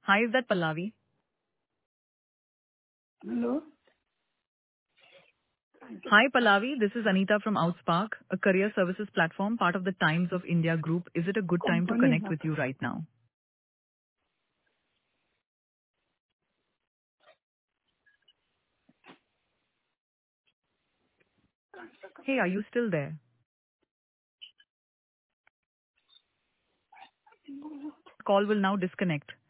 Hi, is that Pallavi? Hello? Hi, Pallavi. This is Anita from Outspark, a career services platform, part of the Times of India group. Is it a good time to Company. connect with you right now? Hey, are you still there? Call will now disconnect.